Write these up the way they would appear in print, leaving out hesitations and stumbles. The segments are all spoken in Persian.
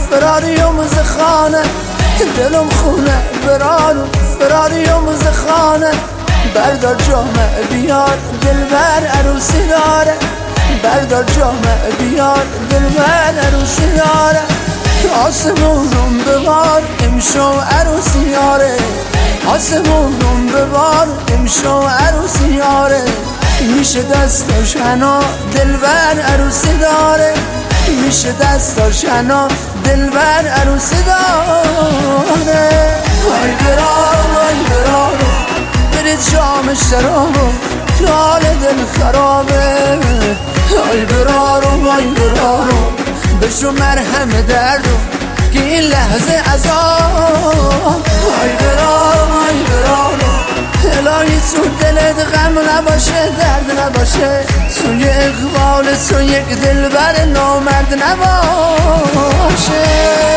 فراری و مزخانه، دلم خونه برارو فراری و مزخانه. بردار جامه بیار دلبر عروسی داره، بردار جامه بیار دلبر عروسی داره. آسمونم ببار امشو عروسی یاره، آسمونم ببار امشو عروسی یاره. میشه دستاش حنا دلبر عروسی داره، میشه دستاش حنا دلبر عروسی داره. وای برارو وای برارو برید جام شرابو که حال دل خرابه. وای برارو وای برارو بشو مرهم دردو که این لحظه عذاب. وای برارو وای برارو الهی تو دلت غم نباشه درد نباشه، سوی اقبال تو یک دلبر نامرد نباشه.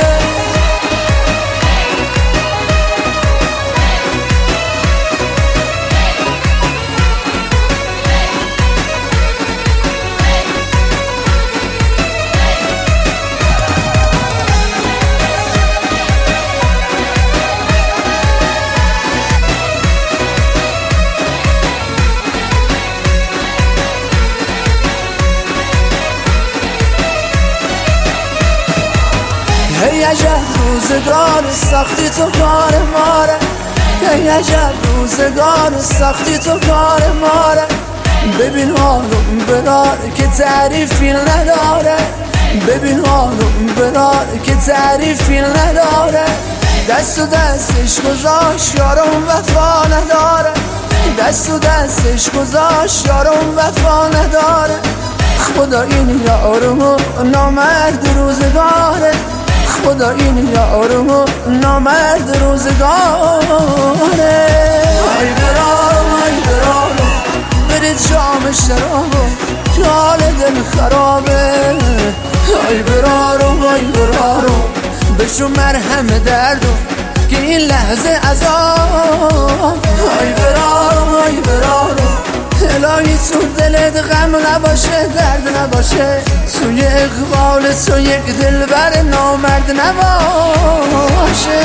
ای عجب روزگار سختی تو کار ماره، ای عجب روزگار سختی تو کار ماره. ببین حالم برار که تعریفی نداره، ببین حالم برار که تعریفی نداره. دست و دستش گذاشت یارم وفا نداره، دست و دستش گذاشت یارم وفا نداره. خدا این یارمو نامرد روزگاره، خدا این یارمو نامرد روزگاره. وای برارو وای برارو برید جام شرابو که حال دل خرابه. وای برارو وای برارو بشو مرهم دردو که این لحظه عذاب. وای برارو وای برارو الهی تو دلت غم نباشه درد نباشه، سوی اقبال تو یک دلبر نامرد نباشه.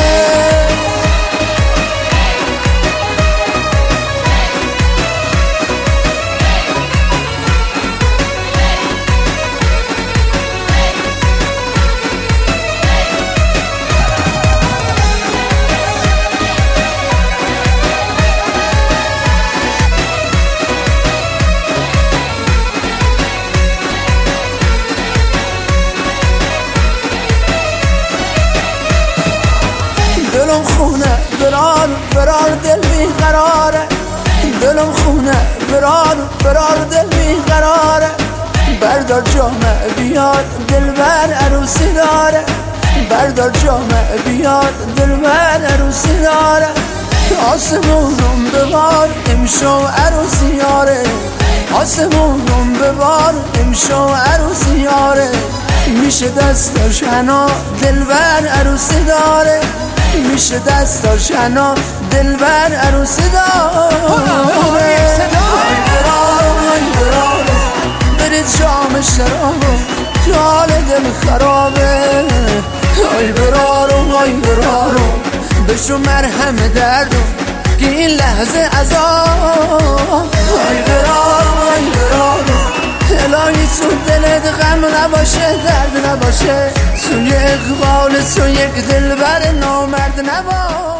دلم خونه برار دل بیقراره، دلم خونه برار دل بیقراره. بردار جامه بیار دلبر عروسی داره، بردار جامه بیار دلبر عروسی داره. آسمونم ببار امشو عروسی یاره، آسمونم ببار امشو عروسی یاره. میشه دستاش حنا دلبر عروسی داره، میشه دستاش حنا دلبر عروسی داره. وای برارو وای برارو برید جام شرابو که حال دل خرابه. وای برارو وای برارو بشو مرهم دردو که این لحظه عذاب. وای برارو وای برارو الهی تو دلت غم نباشه درد نباشه، سوی اقبال تو یک دلبر نامرد نباشه.